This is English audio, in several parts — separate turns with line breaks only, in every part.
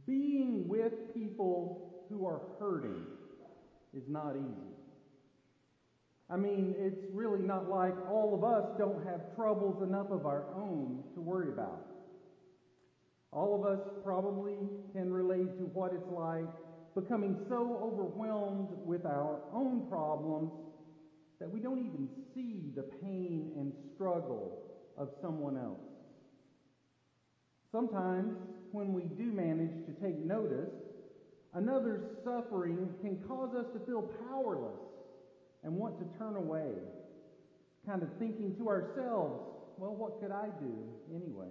Being with people who are hurting is not easy. I mean, it's really not like all of us don't have troubles enough of our own to worry about. All of us probably can relate to what it's like becoming so overwhelmed with our own problems that we don't even see the pain and struggle of someone else. Sometimes, when we do manage to take notice, another's suffering can cause us to feel powerless and want to turn away, kind of thinking to ourselves, well, what could I do anyway?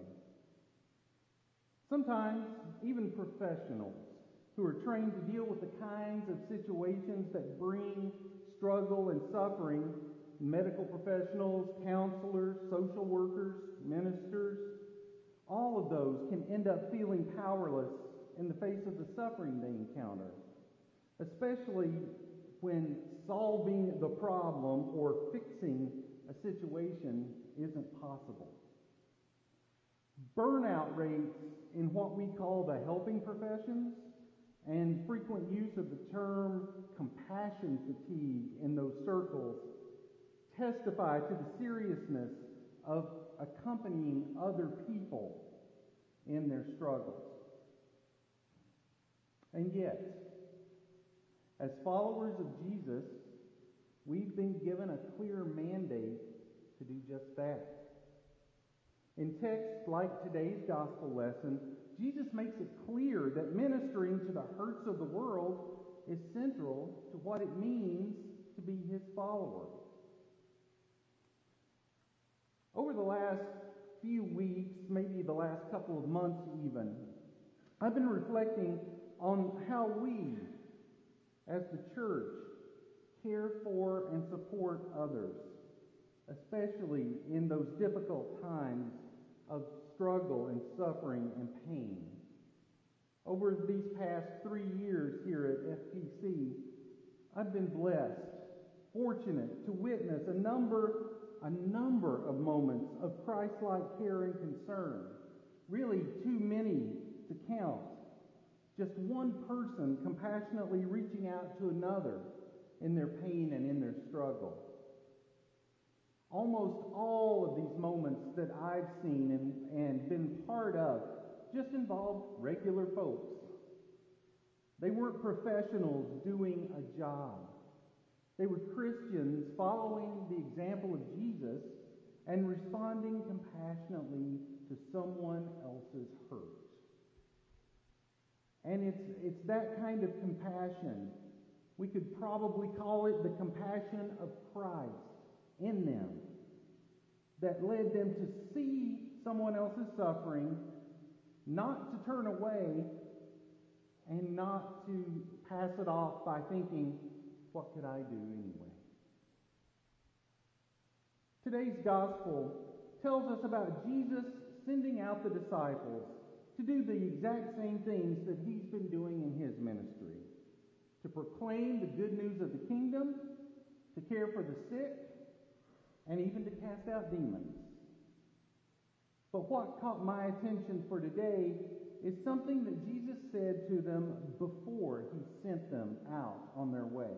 Sometimes, even professionals who are trained to deal with the kinds of situations that bring struggle and suffering, medical professionals, counselors, social workers, ministers, all of those can end up feeling powerless in the face of the suffering they encounter, especially when solving the problem or fixing a situation isn't possible. Burnout rates in what we call the helping professions and frequent use of the term compassion fatigue in those circles testify to the seriousness of accompanying other people in their struggles. And yet, as followers of Jesus, we've been given a clear mandate to do just that. In texts like today's gospel lesson, Jesus makes it clear that ministering to the hurts of the world is central to what it means to be his follower. Over the last few weeks, maybe the last couple of months even, I've been reflecting on how we, as the church, care for and support others, especially in those difficult times of struggle and suffering and pain. Over these past 3 years here at FPC, I've been blessed, fortunate to witness a number of moments of Christ-like care and concern. Really too many to count. Just one person compassionately reaching out to another in their pain and in their struggle. Almost all of these moments that I've seen and been part of just involved regular folks. They weren't professionals doing a job. They were Christians following the example of Jesus and responding compassionately to someone else's hurt. And it's that kind of compassion, we could probably call it the compassion of Christ in them, that led them to see someone else's suffering, not to turn away, and not to pass it off by thinking, what could I do anyway? Today's gospel tells us about Jesus sending out the disciples to do the exact same things that he's been doing in his ministry. To proclaim the good news of the kingdom, to care for the sick, and even to cast out demons. But what caught my attention for today is something that Jesus said to them before he sent them out on their way.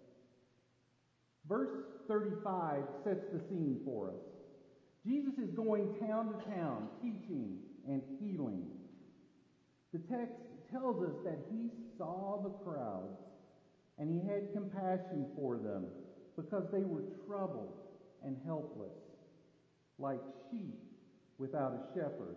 Verse 35 sets the scene for us. Jesus is going town to town, teaching and healing. The text tells us that he saw the crowds and he had compassion for them because they were troubled and helpless, like sheep without a shepherd.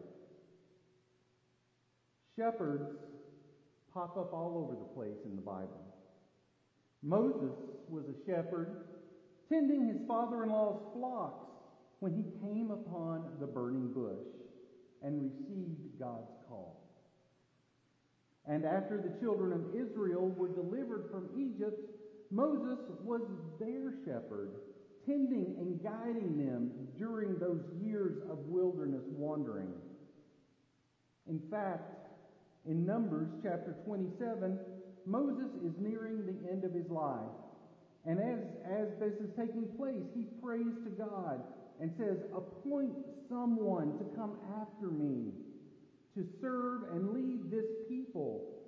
Shepherds pop up all over the place in the Bible. Moses was a shepherd tending his father-in-law's flocks when he came upon the burning bush and received God's call. And after the children of Israel were delivered from Egypt, Moses was their shepherd, tending and guiding them during those years of wilderness wandering. In fact, in Numbers chapter 27, Moses is nearing the end of his life. And as this is taking place, he prays to God and says, "Appoint someone to come after me, to serve and lead this people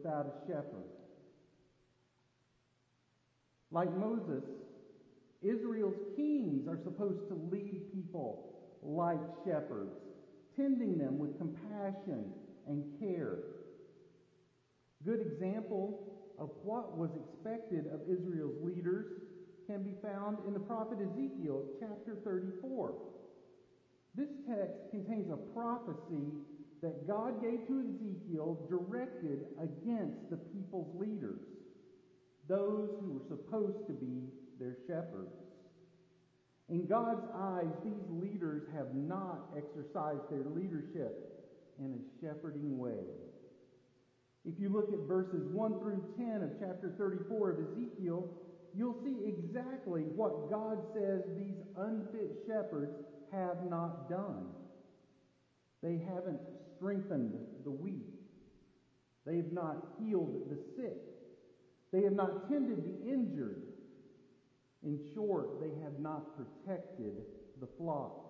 without a shepherd. Like Moses, Israel's kings are supposed to lead people like shepherds, tending them with compassion and care. Good example of what was expected of Israel's leaders can be found in the prophet Ezekiel chapter 34. This text contains a prophecy that God gave to Ezekiel directed against the people's leaders, those who were supposed to be their shepherds. In God's eyes, these leaders have not exercised their leadership in a shepherding way. If you look at verses 1 through 10 of chapter 34 of Ezekiel, you'll see exactly what God says these unfit shepherds have not done. They haven't strengthened the weak. They have not healed the sick. They have not tended the injured. In short, they have not protected the flock.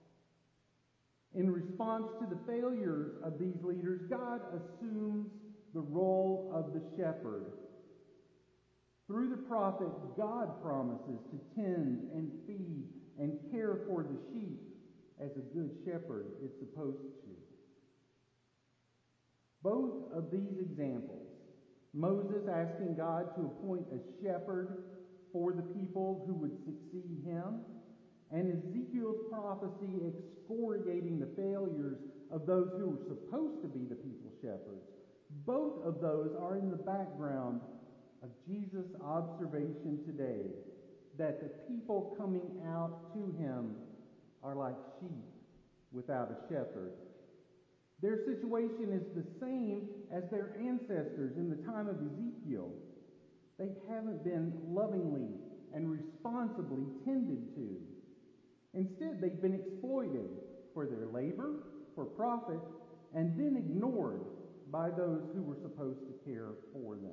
In response to the failures of these leaders, God assumes the role of the shepherd. Through the prophet, God promises to tend and feed and care for the sheep as a good shepherd is supposed to. Both of these examples, Moses asking God to appoint a shepherd for the people who would succeed him, and Ezekiel's prophecy excoriating the failures of those who were supposed to be the people's shepherds, both of those are in the background of Jesus' observation today that the people coming out to him are like sheep without a shepherd. Their situation is the same as their ancestors in the time of Ezekiel. They haven't been lovingly and responsibly tended to. Instead, they've been exploited for their labor, for profit, and then ignored by those who were supposed to care for them.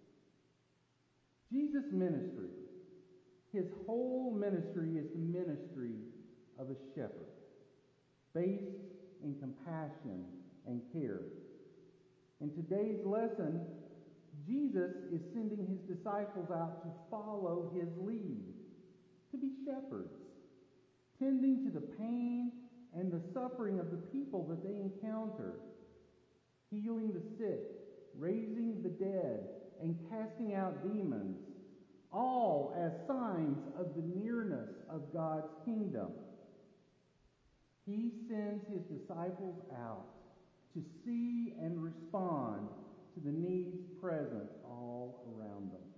Jesus' ministry, his whole ministry is the ministry of a shepherd, based in compassion and care. In today's lesson, Jesus is sending his disciples out to follow his lead, to be shepherds, tending to the pain and the suffering of the people that they encounter, healing the sick, raising the dead, and casting out demons, all as signs of the nearness of God's kingdom. He sends his disciples out to see and respond to the needs present all around them.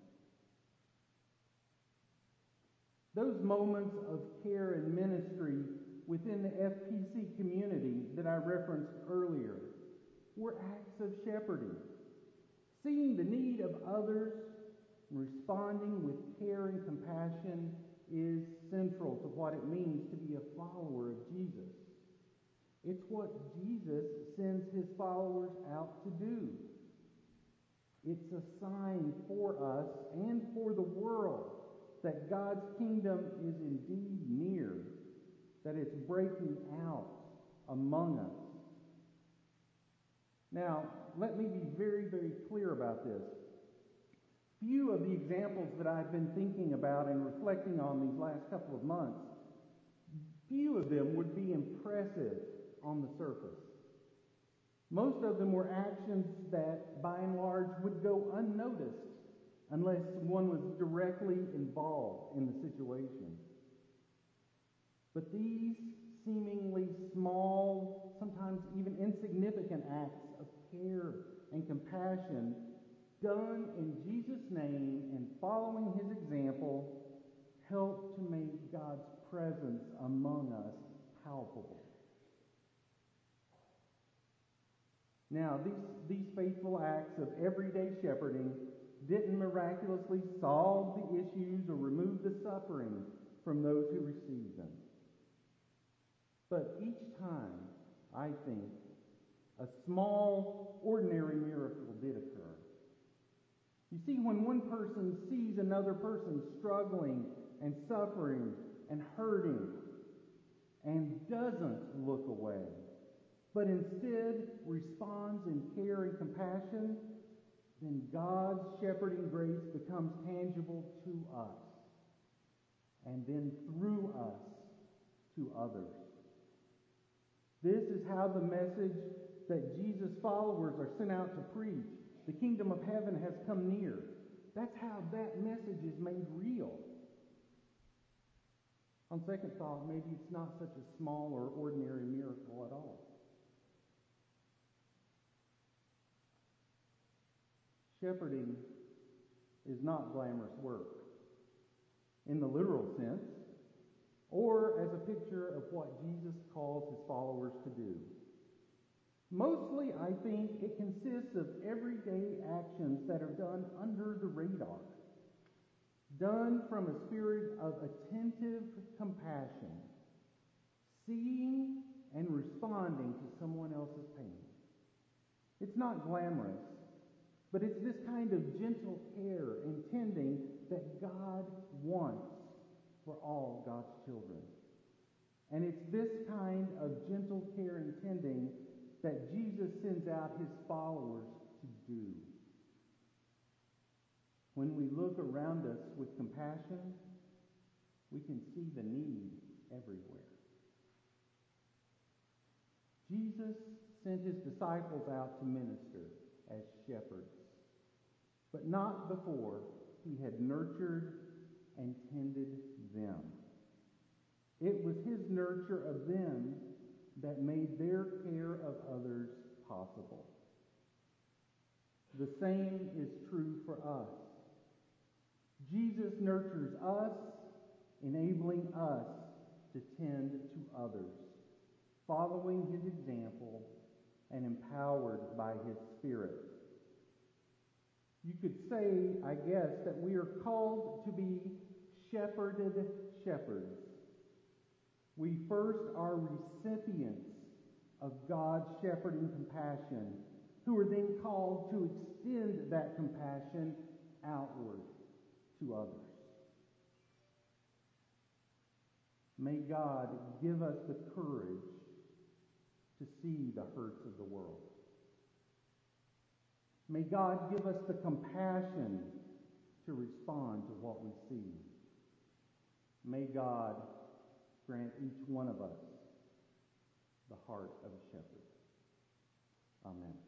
Those moments of care and ministry within the FPC community that I referenced earlier were acts of shepherding, seeing the need of others, responding with care and compassion is central to what it means to be a follower of Jesus. It's what Jesus sends his followers out to do. It's a sign for us and for the world that God's kingdom is indeed near, that it's breaking out among us. Now, let me be very, very clear about this. Few of the examples that I've been thinking about and reflecting on these last couple of months, few of them would be impressive on the surface. Most of them were actions that, by and large, would go unnoticed unless one was directly involved in the situation. But these seemingly small, sometimes even insignificant acts of care and compassion done in Jesus' name and following his example help to make God's presence among us palpable. Now, these faithful acts of everyday shepherding didn't miraculously solve the issues or remove the suffering from those who received them. But each time, I think, a small, ordinary miracle did occur. You see, when one person sees another person struggling and suffering and hurting and doesn't look away, but instead responds in care and compassion, then God's shepherding grace becomes tangible to us, and then through us to others. This is how the message that Jesus' followers are sent out to preach, the kingdom of heaven has come near. That's how that message is made real. On second thought, maybe it's not such a small or ordinary miracle at all. Shepherding is not glamorous work in the literal sense, or as a picture of what Jesus calls his followers to do. Mostly, I think, it consists of everyday actions that are done under the radar, done from a spirit of attentive compassion, seeing and responding to someone else's pain. It's not glamorous, but it's this kind of gentle care and tending that God wants for all God's children. And it's this kind of gentle care and tending that Jesus sends out his followers to do. When we look around us with compassion, we can see the need everywhere. Jesus sent his disciples out to minister as shepherds, but not before he had nurtured and tended them. It was his nurture of them that made their care of others possible. The same is true for us. Jesus nurtures us, enabling us to tend to others, following his example and empowered by his Spirit. You could say, I guess, that we are called to be shepherded shepherds. We first are recipients of God's shepherding compassion, who are then called to extend that compassion outward to others. May God give us the courage to see the hurts of the world. May God give us the compassion to respond to what we see. May God grant each one of us the heart of a shepherd. Amen.